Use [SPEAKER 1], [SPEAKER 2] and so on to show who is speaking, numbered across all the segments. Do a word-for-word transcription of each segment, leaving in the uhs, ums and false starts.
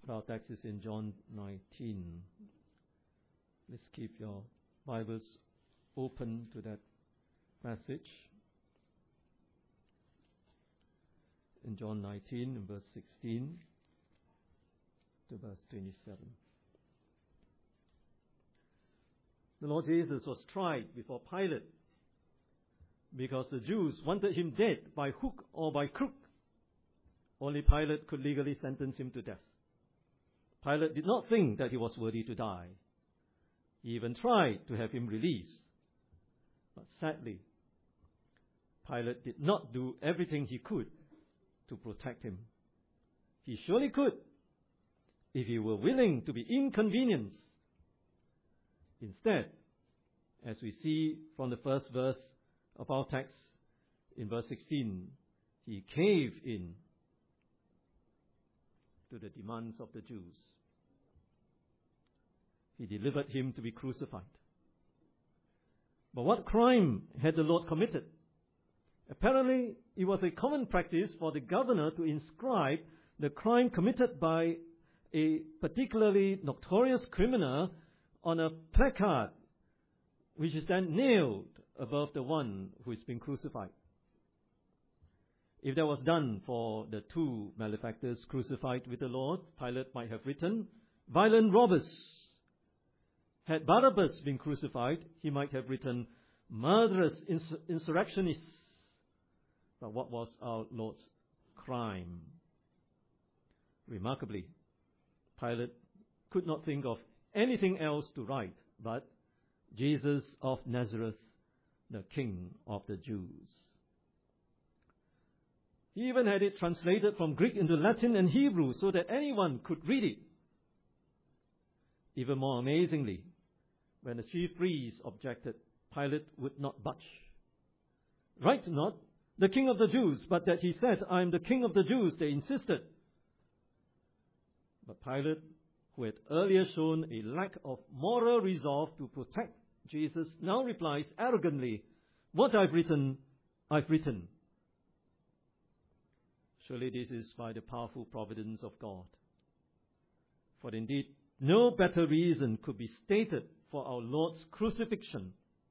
[SPEAKER 1] Our text is in John nineteen. Let's keep your Bibles open to that passage. In John nineteen, in verse sixteen to verse twenty-seven. The Lord Jesus was tried before Pilate because the Jews wanted him dead by hook or by crook. Only Pilate could legally sentence him to death. Pilate did not think that he was worthy to die. He even tried to have him released. But sadly, Pilate did not do everything he could to protect him. He surely could, if he were willing to be inconvenienced. Instead, as we see from the first verse of our text, in verse sixteen, he caved in to the demands of the Jews. He delivered him to be crucified. But what crime had the Lord committed? Apparently, it was a common practice for the governor to inscribe the crime committed by a particularly notorious criminal on a placard, which is then nailed above the one who is being crucified. If that was done for the two malefactors crucified with the Lord, Pilate might have written, violent robbers. Had Barabbas been crucified, he might have written, murderous insur- insurrectionists. But what was our Lord's crime? Remarkably, Pilate could not think of anything else to write but Jesus of Nazareth, the King of the Jews. He even had it translated from Greek into Latin and Hebrew so that anyone could read it. Even more amazingly, when the chief priests objected, Pilate would not budge. Write not, the King of the Jews, but that he said, I am the King of the Jews, they insisted. But Pilate, who had earlier shown a lack of moral resolve to protect Jesus, now replies arrogantly, what I've written, I've written. Surely this is by the powerful providence of God. For indeed, no better reason could be stated for our Lord's crucifixion.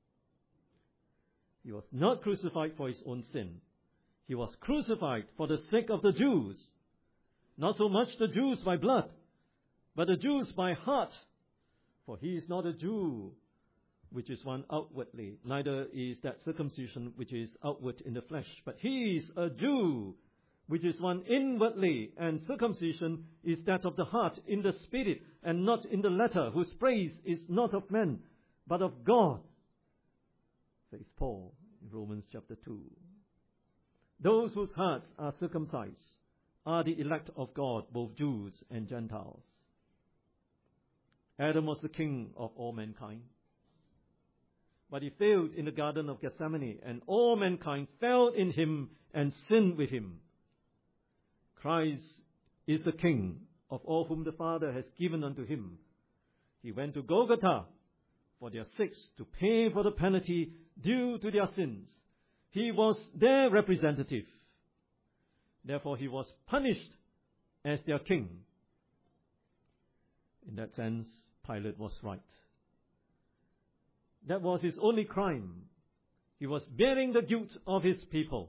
[SPEAKER 1] He was not crucified for his own sin. He was crucified for the sake of the Jews. Not so much the Jews by blood, but the Jews by heart. For he is not a Jew, which is one outwardly. Neither is that circumcision which is outward in the flesh. But he is a Jew, which is one inwardly, and circumcision is that of the heart in the spirit, and not in the letter, whose praise is not of men, but of God, says Paul in Romans chapter two. Those whose hearts are circumcised are the elect of God, both Jews and Gentiles. Adam was the king of all mankind. But he failed in the Garden of Gethsemane, and all mankind fell in him and sinned with him. Christ is the King of all whom the Father has given unto him. He went to Golgotha for their sakes to pay for the penalty due to their sins. He was their representative. Therefore, he was punished as their king. In that sense, Pilate was right. That was his only crime. He was bearing the guilt of his people.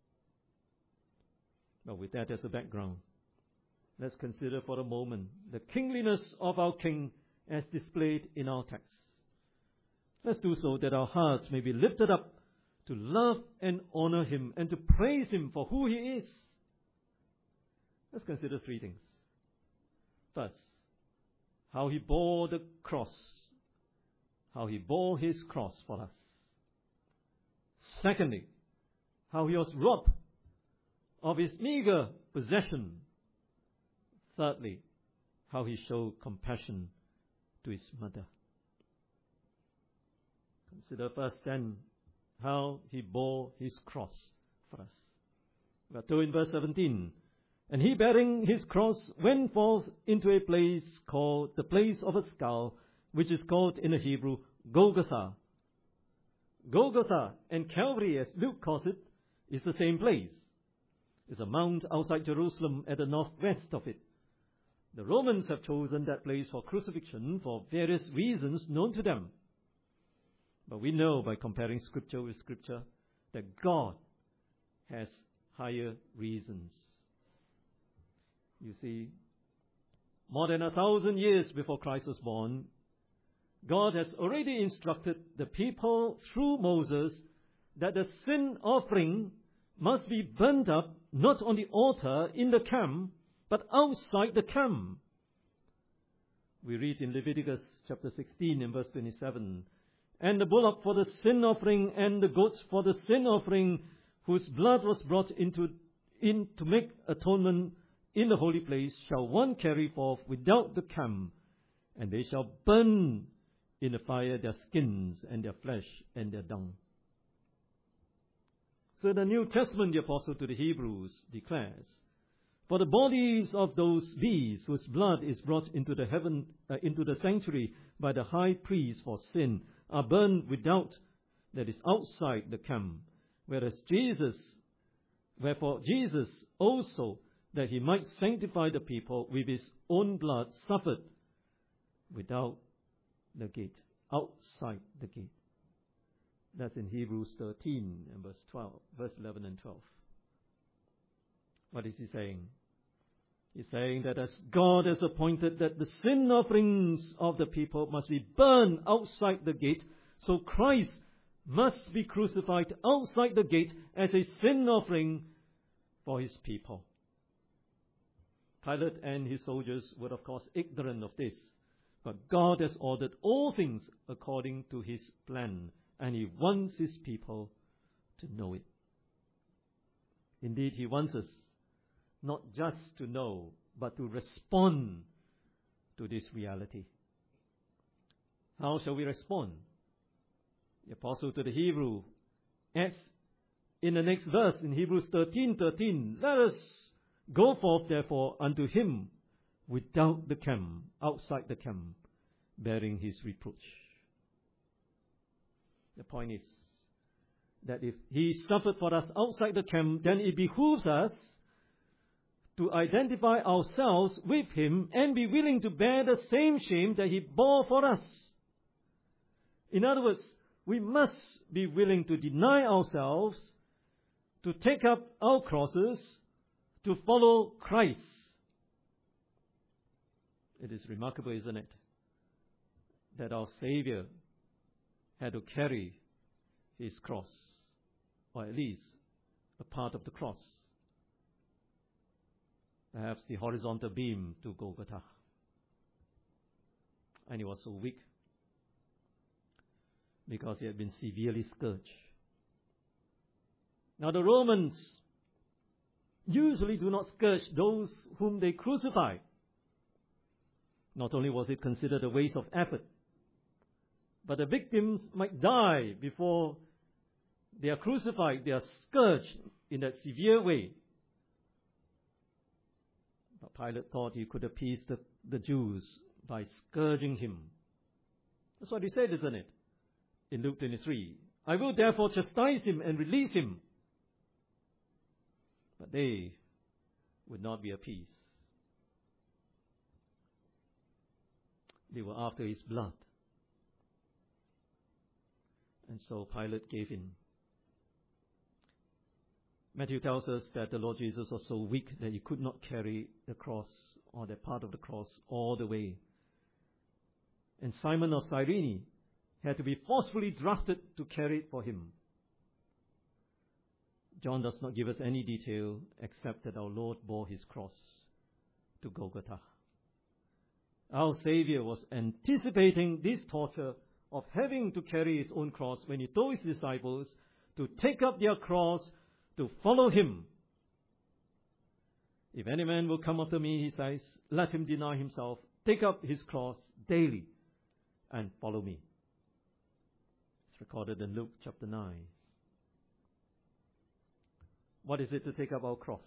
[SPEAKER 1] But with that as a background, let's consider for a moment the kingliness of our King as displayed in our text. Let's do so that our hearts may be lifted up to love and honor him and to praise him for who he is. Let's consider three things. First, how he bore the cross. How he bore his cross for us. Secondly, how he was robbed of his meager possession. Thirdly, how he showed compassion to his mother. Consider first then how he bore his cross for us. We are told in verse seventeen, and he bearing his cross went forth into a place called the place of a skull, which is called in the Hebrew Golgotha. Golgotha and Calvary, as Luke calls it, is the same place. It's a mount outside Jerusalem at the northwest of it. The Romans have chosen that place for crucifixion for various reasons known to them. But we know by comparing Scripture with Scripture that God has higher reasons. You see, more than a thousand years before Christ was born, God has already instructed the people through Moses that the sin offering must be burnt up not on the altar in the camp, but outside the camp. We read in Leviticus chapter sixteen and verse twenty-seven, "And the bullock for the sin offering and the goats for the sin offering, whose blood was brought into in to make atonement in the holy place, shall one carry forth without the camp, and they shall burn in the fire their skins and their flesh and their dung." So in the New Testament, the apostle to the Hebrews declares, "For the bodies of those beasts whose blood is brought into the heaven, uh, into the sanctuary by the high priest for sin, are burned without, that is outside the camp. Whereas Jesus, wherefore Jesus also, that he might sanctify the people with his own blood, suffered without the gate, outside the gate." That's in Hebrews thirteen and verse twelve, verse eleven and twelve. What is he saying? He's saying that as God has appointed that the sin offerings of the people must be burned outside the gate, so Christ must be crucified outside the gate as a sin offering for his people. Pilate and his soldiers were of course ignorant of this, but God has ordered all things according to his plan, and he wants his people to know it. Indeed, he wants us not just to know, but to respond to this reality. How shall we respond? The apostle to the Hebrew adds in the next verse, in Hebrews thirteen thirteen, "Let us go forth therefore unto him without the camp, outside the camp, bearing his reproach." The point is that if he suffered for us outside the camp, then it behooves us to identify ourselves with him and be willing to bear the same shame that he bore for us. In other words, we must be willing to deny ourselves, to take up our crosses, to follow Christ. It is remarkable, isn't it, that our Savior had to carry his cross, or at least a part of the cross, perhaps the horizontal beam to Golgotha. And he was so weak because he had been severely scourged. Now the Romans usually do not scourge those whom they crucify. Not only was it considered a waste of effort, but the victims might die before they are crucified, they are scourged in that severe way. But Pilate thought he could appease the, the Jews by scourging him. That's what he said, isn't it? In Luke twenty-three, "I will therefore chastise him and release him." But they would not be appeased. They were after his blood. And so Pilate gave in. Matthew tells us that the Lord Jesus was so weak that he could not carry the cross, or that part of the cross, all the way. And Simon of Cyrene had to be forcefully drafted to carry it for him. John does not give us any detail except that our Lord bore his cross to Golgotha. Our Savior was anticipating this torture of having to carry his own cross when he told his disciples to take up their cross to follow him. "If any man will come after me," he says, "let him deny himself, take up his cross daily, and follow me." It's recorded in Luke chapter nine. What is it to take up our cross?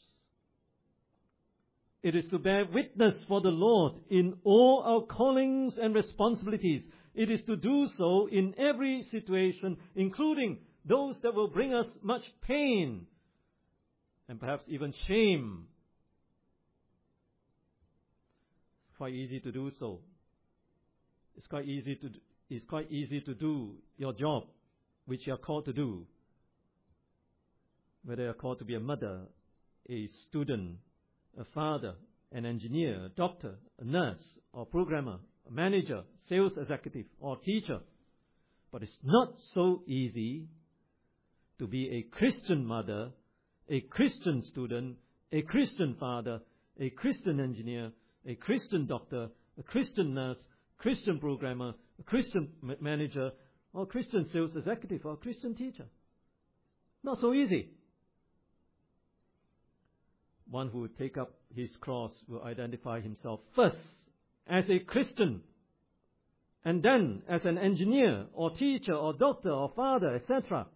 [SPEAKER 1] It is to bear witness for the Lord in all our callings and responsibilities. It is to do so in every situation, including those that will bring us much pain and perhaps even shame. quite easy to do so. It's quite easy to it's quite easy to do your job, which you are called to do. Whether you're called to be a mother, a student, a father, an engineer, a doctor, a nurse, or programmer, a manager, sales executive, or teacher. But it's not so easy to be a Christian mother, a Christian student, a Christian father, a Christian engineer, a Christian doctor, a Christian nurse, Christian programmer, a Christian ma- manager, or a Christian sales executive, or a Christian teacher. Not so easy. One who would take up his cross will identify himself first as a Christian, and then as an engineer, or teacher, or doctor, or father, et cetera.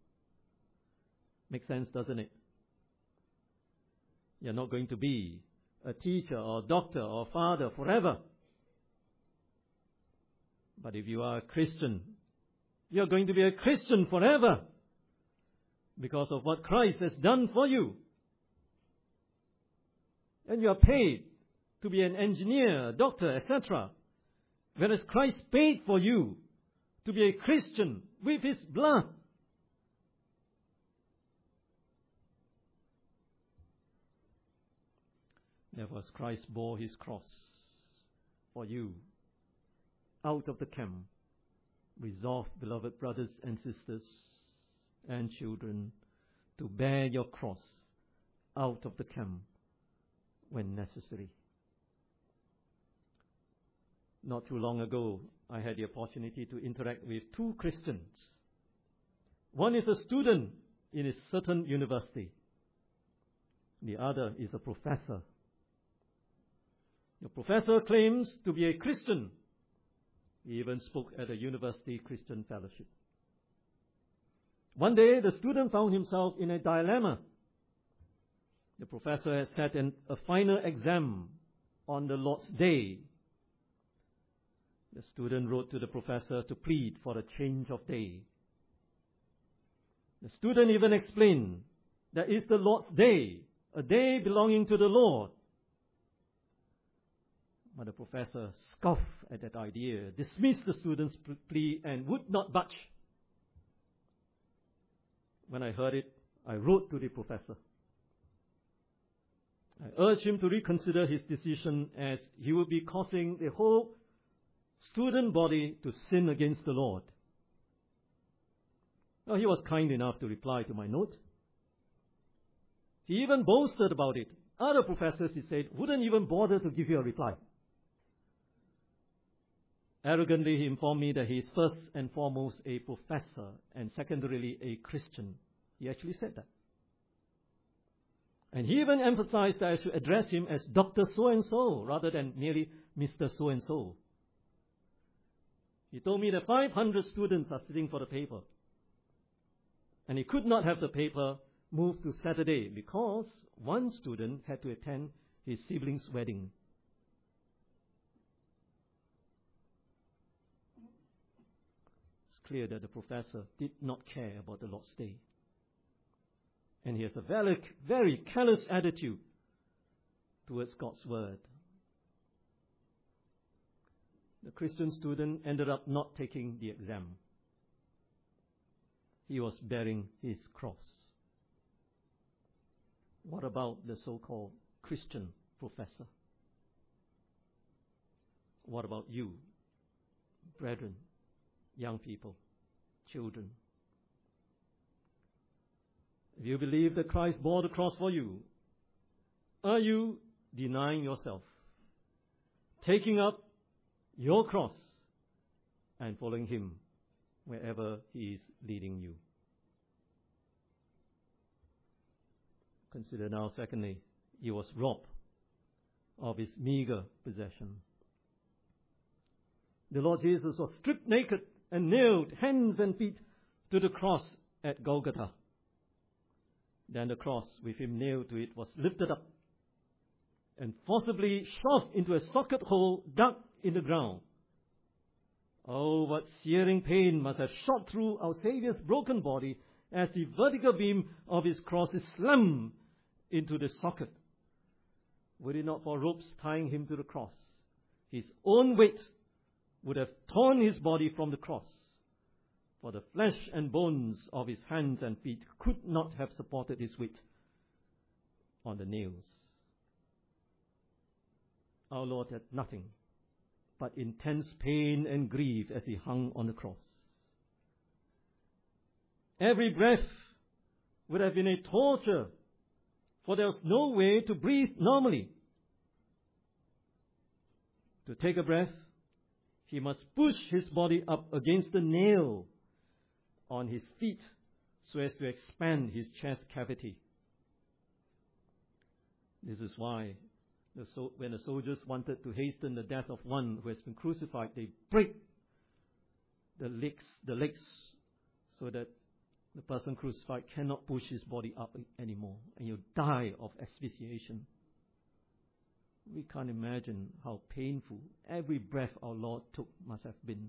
[SPEAKER 1] Makes sense, doesn't it? You're not going to be a teacher, or doctor, or father forever. But if you are a Christian, you're going to be a Christian forever because of what Christ has done for you. And you are paid to be an engineer, doctor, et cetera. Whereas Christ paid for you to be a Christian with His blood. Therefore, as Christ bore His cross for you out of the camp, resolve, beloved brothers and sisters and children, to bear your cross out of the camp when necessary. Not too long ago, I had the opportunity to interact with two Christians. One is a student in a certain university. The other is a professor. The professor claims to be a Christian. He even spoke at a university Christian fellowship. One day, the student found himself in a dilemma. The professor had set an, a final exam on the Lord's Day. The student wrote to the professor to plead for a change of day. The student even explained that it's the Lord's Day, a day belonging to the Lord. But the professor scoffed at that idea, dismissed the student's plea, and would not budge. When I heard it, I wrote to the professor. I urged him to reconsider his decision, as he would be causing the whole student body to sin against the Lord. Now, he was kind enough to reply to my note. He even boasted about it. Other professors, he said, wouldn't even bother to give you a reply. Arrogantly, he informed me that he is first and foremost a professor and secondarily a Christian. He actually said that. And he even emphasized that I should address him as Doctor So-and-so rather than merely Mister So-and-so. He told me that five hundred students are sitting for the paper. And he could not have the paper moved to Saturday because one student had to attend his sibling's wedding. It's clear that the professor did not care about the Lord's Day. And he has a very, very callous attitude towards God's Word. The Christian student ended up not taking the exam. He was bearing his cross. What about the so-called Christian professor? What about you, brethren, young people, children? If you believe that Christ bore the cross for you, are you denying yourself, taking up your cross, and following Him wherever He is leading you? Consider now, secondly, he was robbed of his meager possession. The Lord Jesus was stripped naked and nailed hands and feet to the cross at Golgotha. Then the cross with Him nailed to it was lifted up and forcibly shoved into a socket hole dug in the ground. Oh, what searing pain must have shot through our Saviour's broken body as the vertical beam of His cross is slammed into the socket. Were it not for ropes tying Him to the cross, his own weight would have torn his body from the cross, for the flesh and bones of his hands and feet could not have supported his weight on the nails. Our Lord had nothing but intense pain and grief as he hung on the cross. Every breath would have been a torture, for there was no way to breathe normally. To take a breath, he must push his body up against the nail on his feet so as to expand his chest cavity. This is why the so- when the soldiers wanted to hasten the death of one who has been crucified, they break the legs, the legs so that the person crucified cannot push his body up anymore, and you die of asphyxiation. We can't imagine how painful every breath our Lord took must have been.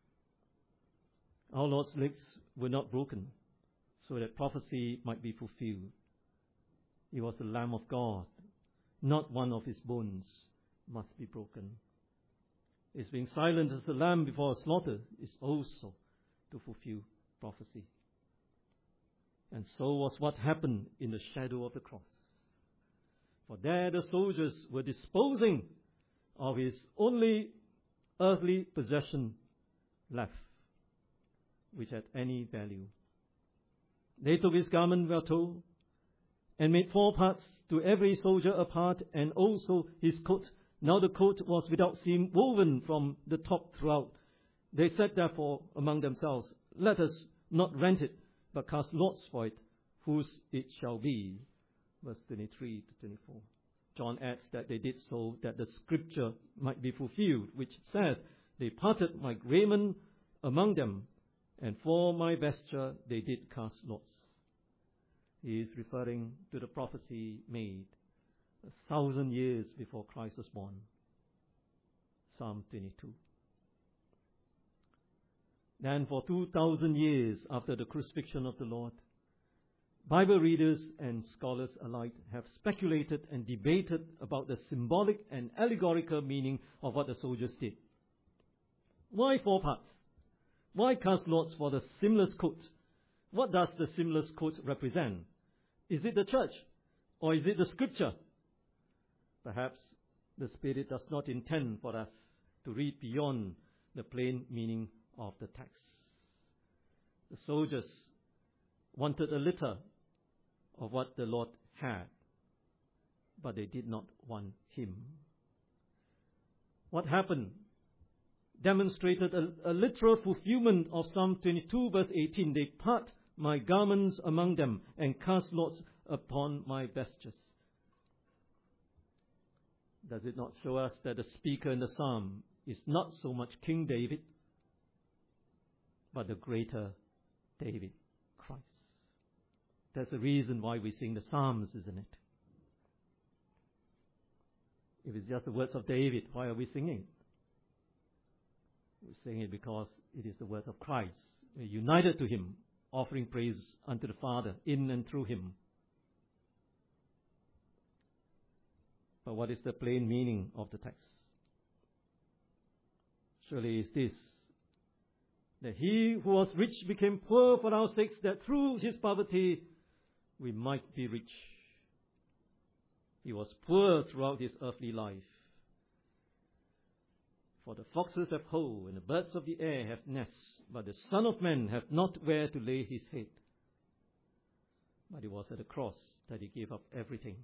[SPEAKER 1] Our Lord's legs were not broken so that prophecy might be fulfilled. He was the Lamb of God. Not one of his bones must be broken. His being silent as the lamb before a slaughter is also to fulfill prophecy. And so was what happened in the shadow of the cross. For there the soldiers were disposing of his only earthly possession left, which had any value. They took his garment, we are told, and made four parts, to every soldier a part, and also his coat. Now the coat was without seam, woven from the top throughout. They said therefore among themselves, let us not rent it, but cast lots for it, whose it shall be. Verse twenty-three to twenty-four. John adds that they did so that the scripture might be fulfilled, which says, they parted my raiment among them, and for my vesture they did cast lots. He is referring to the prophecy made a thousand years before Christ was born. Psalm twenty-two. Then for two thousand years after the crucifixion of the Lord, Bible readers and scholars alike have speculated and debated about the symbolic and allegorical meaning of what the soldiers did. Why four parts? Why cast lots for the seamless coat? What does the seamless coat represent? Is it the church, or is it the scripture? Perhaps the Spirit does not intend for us to read beyond the plain meaning of the text. The soldiers wanted a little of what the Lord had, but they did not want him. What happened demonstrated a, a literal fulfillment of Psalm twenty-two verse eighteen. They part my garments among them and cast lots upon my vestures. Does it not show us that the speaker in the psalm is not so much King David, but the greater David, Christ? That's the reason why we sing the Psalms, isn't it? If it's just the words of David, why are we singing? We're singing it because it is the words of Christ. We're united to him, offering praise unto the Father in and through him. But what is the plain meaning of the text? Surely is this, that he who was rich became poor for our sakes, that through his poverty we might be rich. He was poor throughout his earthly life. For the foxes have holes, and the birds of the air have nests, but the Son of Man hath not where to lay his head. But it was at the cross that he gave up everything.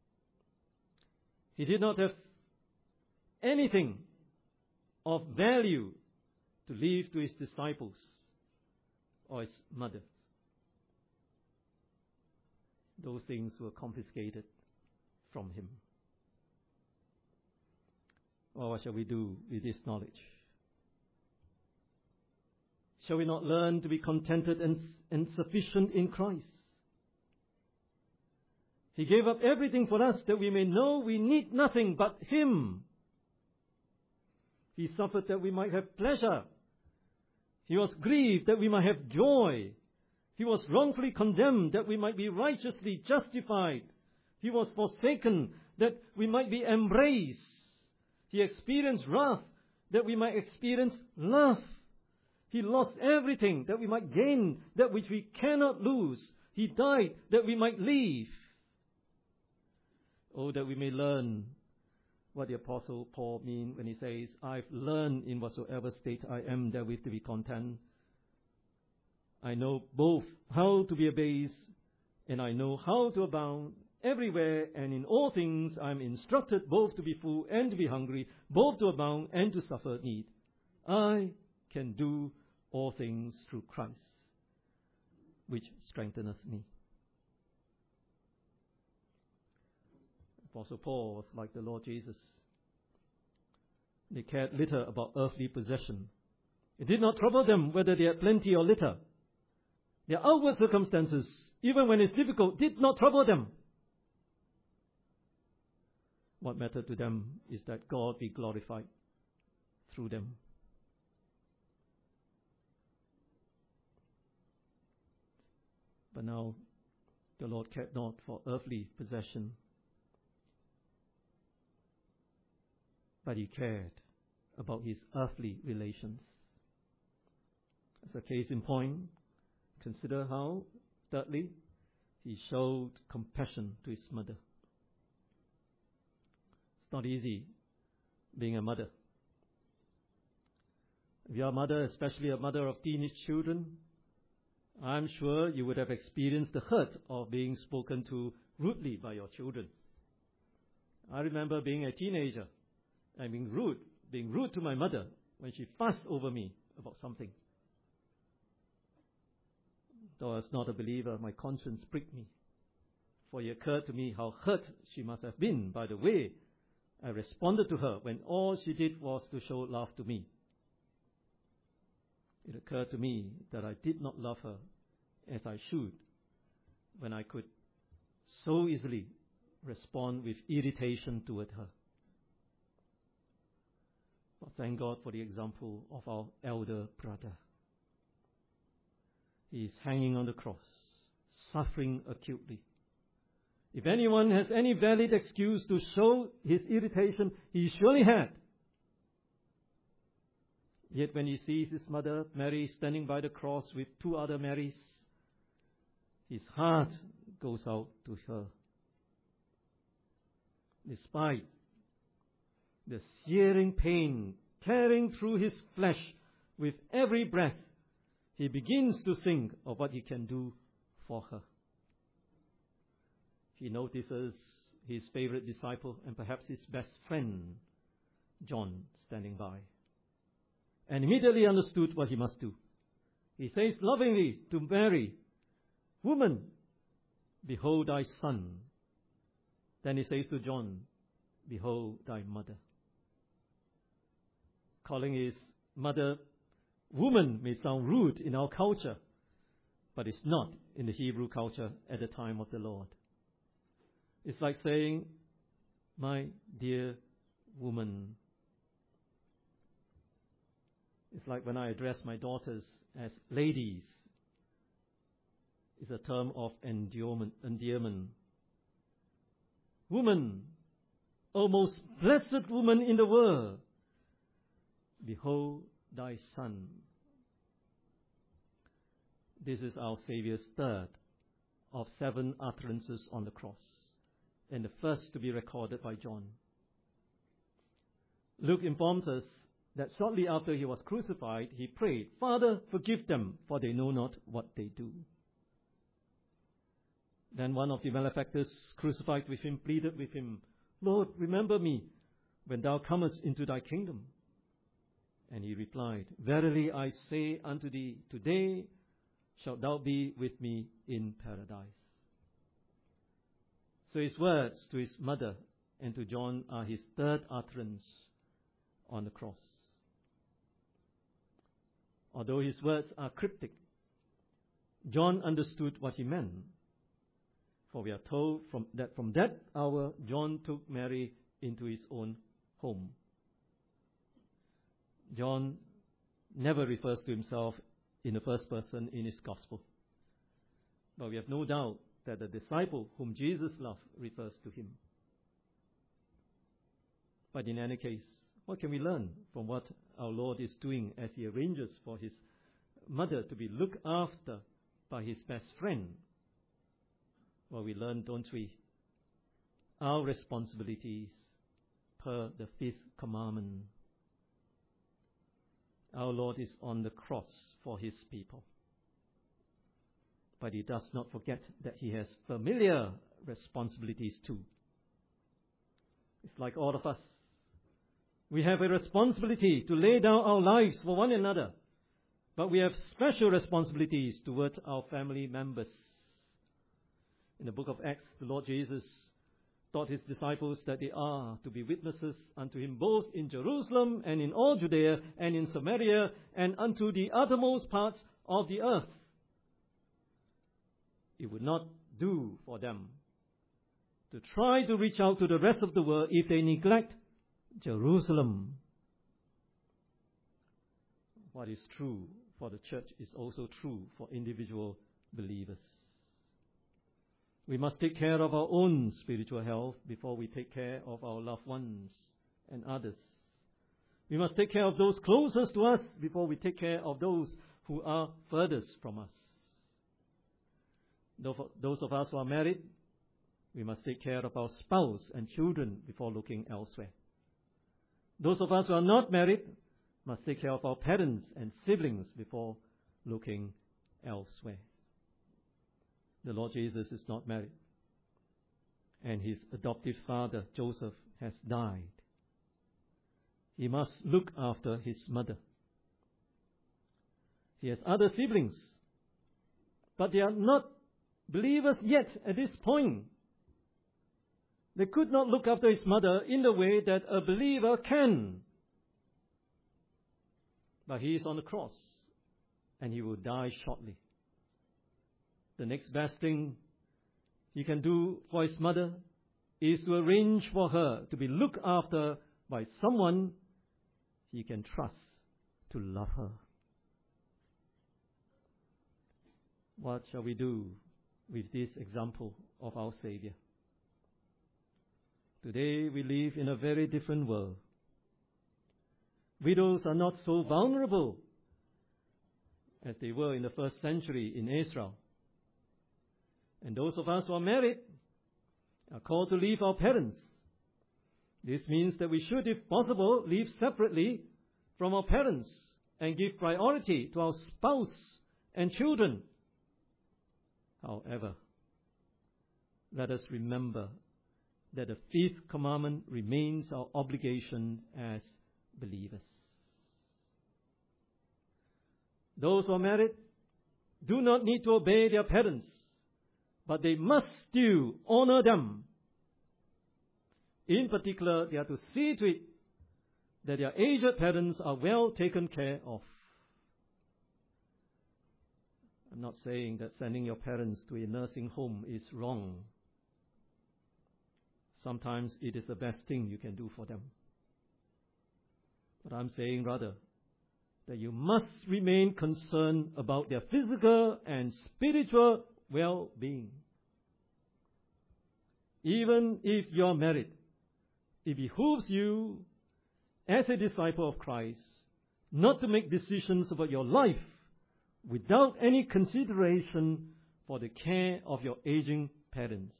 [SPEAKER 1] He did not have anything of value to leave to his disciples or his mother. Those things were confiscated from him. Well, what shall we do with this knowledge? Shall we not learn to be contented and, and sufficient in Christ? He gave up everything for us that we may know we need nothing but him. He suffered that we might have pleasure. He was grieved that we might have joy. He was wrongfully condemned that we might be righteously justified. He was forsaken that we might be embraced. He experienced wrath that we might experience love. He lost everything that we might gain, that which we cannot lose. He died that we might live. Oh, that we may learn what the Apostle Paul means when he says, I've learned in whatsoever state I am therewith to be content. I know both how to be abased, and I know how to abound. Everywhere and in all things I am instructed both to be full and to be hungry, both to abound and to suffer need. I can do all things through Christ, which strengtheneth me. Apostle Paul was like the Lord Jesus. They cared little about earthly possession. It did not trouble them whether they had plenty or little. Their outward circumstances, even when it's difficult, did not trouble them. What mattered to them is that God be glorified through them. But now the Lord cared not for earthly possession, but he cared about his earthly relations. As a case in point, consider how, thirdly, he showed compassion to his mother. It's not easy being a mother. If you're a mother, especially a mother of teenage children, I'm sure you would have experienced the hurt of being spoken to rudely by your children. I remember being a teenager and being rude, being rude to my mother when she fussed over me about something. Though I was not a believer, my conscience pricked me, for it occurred to me how hurt she must have been by the way I responded to her when all she did was to show love to me. It occurred to me that I did not love her as I should when I could so easily respond with irritation toward her. But thank God for the example of our elder brother. He is hanging on the cross, suffering acutely. If anyone has any valid excuse to show his irritation, he surely had. Yet when he sees his mother, Mary, standing by the cross with two other Marys, his heart goes out to her. Despite the searing pain tearing through his flesh with every breath, he begins to think of what he can do for her. He notices his favorite disciple and perhaps his best friend, John, standing by, and immediately understood what he must do. He says lovingly to Mary, "Woman, behold thy son." Then he says to John, "Behold thy mother." Calling his mother woman may sound rude in our culture, but it's not in the Hebrew culture at the time of the Lord. It's like saying, "My dear woman." It's like when I address my daughters as ladies. It's a term of endearment. endearment. Woman, O most blessed woman in the world, behold thy son. This is our Saviour's third of seven utterances on the cross, and the first to be recorded by John. Luke informs us that shortly after he was crucified, he prayed, "Father, forgive them, for they know not what they do." Then one of the malefactors crucified with him pleaded with him, "Lord, remember me when thou comest into thy kingdom." And he replied, "Verily I say unto thee, today shalt thou be with me in paradise." So his words to his mother and to John are his third utterance on the cross. Although his words are cryptic, John understood what he meant. For we are told from that from that hour, John took Mary into his own home. John never refers to himself in the first person in his gospel. But we have no doubt that the disciple whom Jesus loved refers to him. But in any case, What can we learn from what our Lord is doing as he arranges for his mother to be looked after by his best friend? Well, we learn, don't we, our responsibilities per the fifth commandment. Our Lord is on the cross for his people. But he does not forget that he has familiar responsibilities too. It's like all of us. We have a responsibility to lay down our lives for one another. But we have special responsibilities towards our family members. In the book of Acts, the Lord Jesus taught his disciples that they are to be witnesses unto him both in Jerusalem and in all Judea and in Samaria and unto the uttermost parts of the earth. It would not do for them to try to reach out to the rest of the world if they neglect Jerusalem. What is true for the church is also true for individual believers. We must take care of our own spiritual health before we take care of our loved ones and others. We must take care of those closest to us before we take care of those who are furthest from us. Those of us who are married, we must take care of our spouse and children before looking elsewhere. Those of us who are not married must take care of our parents and siblings before looking elsewhere. The Lord Jesus is not married, and his adoptive father, Joseph, has died. He must look after his mother. He has other siblings, but they are not believers yet at this point. They could not look after his mother in the way that a believer can. But he is on the cross, and he will die shortly. The next best thing he can do for his mother is to arrange for her to be looked after by someone he can trust to love her. What shall we do with this example of our Savior? Today we live in a very different world. Widows are not so vulnerable as they were in the first century in Israel. And those of us who are married are called to leave our parents. This means that we should, if possible, live separately from our parents and give priority to our spouse and children. However, let us remember that the fifth commandment remains our obligation as believers. Those who are married do not need to obey their parents, but they must still honor them. In particular, they are to see to it that their aged parents are well taken care of. I'm not saying that sending your parents to a nursing home is wrong. Sometimes it is the best thing you can do for them. But I'm saying rather that you must remain concerned about their physical and spiritual well-being. Even if you're married, it behooves you as a disciple of Christ not to make decisions about your life without any consideration for the care of your aging parents.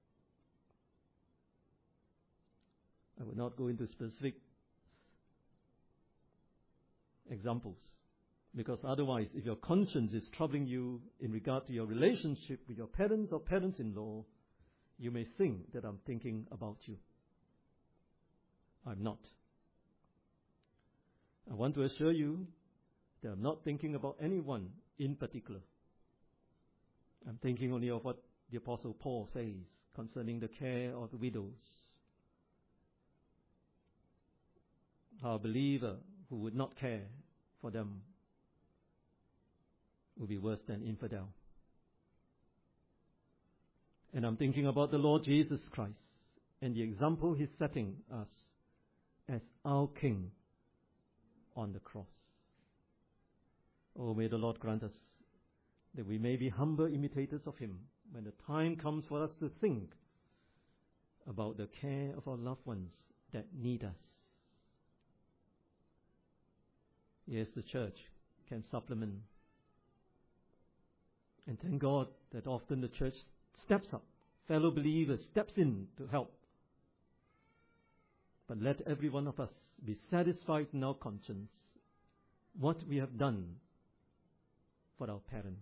[SPEAKER 1] I will not go into specific examples, because otherwise, if your conscience is troubling you in regard to your relationship with your parents or parents-in-law, you may think that I'm thinking about you. I'm not. I want to assure you that I'm not thinking about anyone in particular. I'm thinking only of what the Apostle Paul says concerning the care of the widows. How a believer who would not care for them will be worse than infidel. And I'm thinking about the Lord Jesus Christ and the example he's setting us as our King on the cross. Oh, may the Lord grant us that we may be humble imitators of him when the time comes for us to think about the care of our loved ones that need us. Yes, the church can supplement. And thank God that often the church steps up. Fellow believers steps in to help. But let every one of us be satisfied in our conscience what we have done for our parents.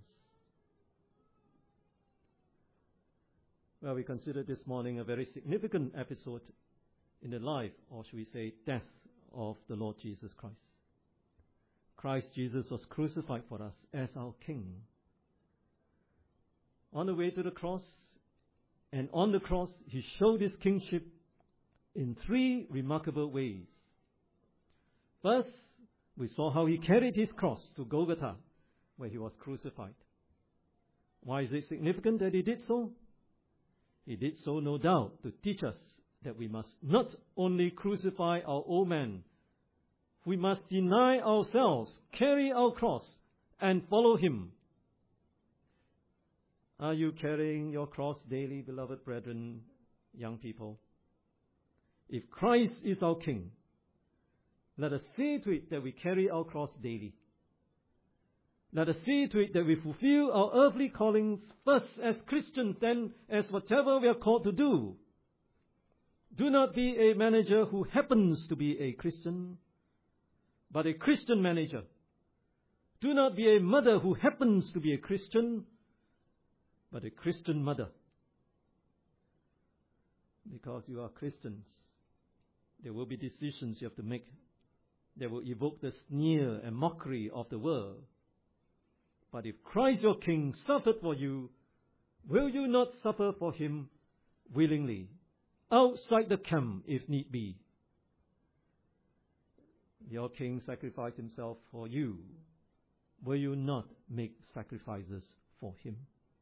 [SPEAKER 1] Well, we consider this morning a very significant episode in the life, or should we say, death of the Lord Jesus Christ. Christ Jesus was crucified for us as our King. On the way to the cross, and on the cross, he showed his kingship in three remarkable ways. First, we saw how he carried his cross to Golgotha, where he was crucified. Why is it significant that he did so? He did so, no doubt, to teach us that we must not only crucify our old man, we must deny ourselves, carry our cross, and follow him. Are you carrying your cross daily, beloved brethren, young people? If Christ is our King, let us see to it that we carry our cross daily. Let us see to it that we fulfill our earthly callings first as Christians, then as whatever we are called to do. Do not be a manager who happens to be a Christian, but a Christian manager. Do not be a mother who happens to be a Christian, but a Christian mother. Because you are Christians, there will be decisions you have to make that will evoke the sneer and mockery of the world. But if Christ your King suffered for you, will you not suffer for him willingly, outside the camp if need be? Your King sacrificed himself for you. Will you not make sacrifices for him?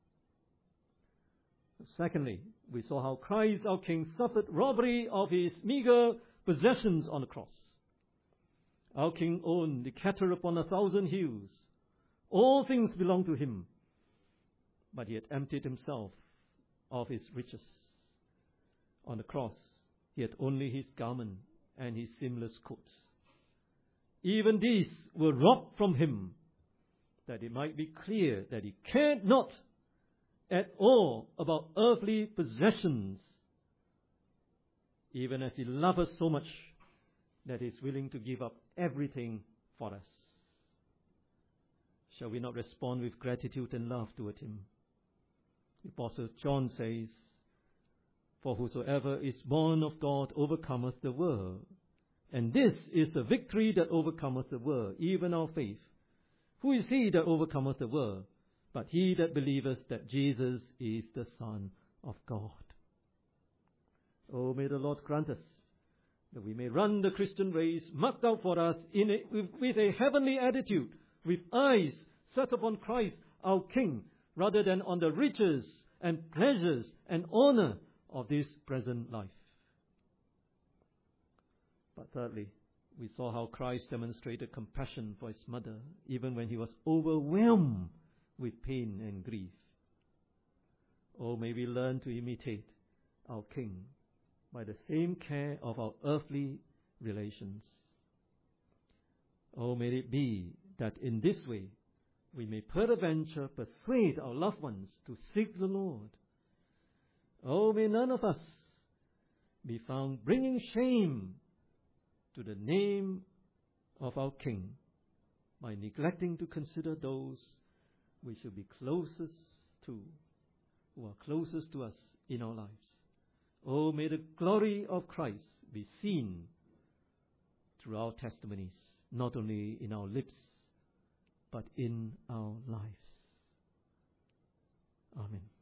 [SPEAKER 1] Secondly, we saw how Christ our King suffered robbery of his meager possessions on the cross. Our King owned the cattle upon a thousand hills. All things belonged to him, but he had emptied himself of his riches. On the cross, he had only his garment and his seamless coat. Even these were robbed from him, that it might be clear that he cared not at all about earthly possessions, even as he loved us so much that he is willing to give up everything for us. Shall we not respond with gratitude and love toward him? The Apostle John says, "For whosoever is born of God overcometh the world. And this is the victory that overcometh the world, even our faith. Who is he that overcometh the world? But he that believeth that Jesus is the Son of God." Oh, may the Lord grant us that we may run the Christian race marked out for us in a, with, with a heavenly attitude, with eyes set upon Christ, our King, rather than on the riches and pleasures and honor of this present life. But thirdly, we saw how Christ demonstrated compassion for his mother, even when he was overwhelmed with pain and grief. Oh, may we learn to imitate our King by the same care of our earthly relations. Oh, may it be that in this way we may peradventure persuade our loved ones to seek the Lord. Oh, may none of us be found bringing shame to the name of our King by neglecting to consider those we should be closest to, who are closest to us in our lives. Oh, may the glory of Christ be seen through our testimonies, not only in our lips, but in our lives. Amen.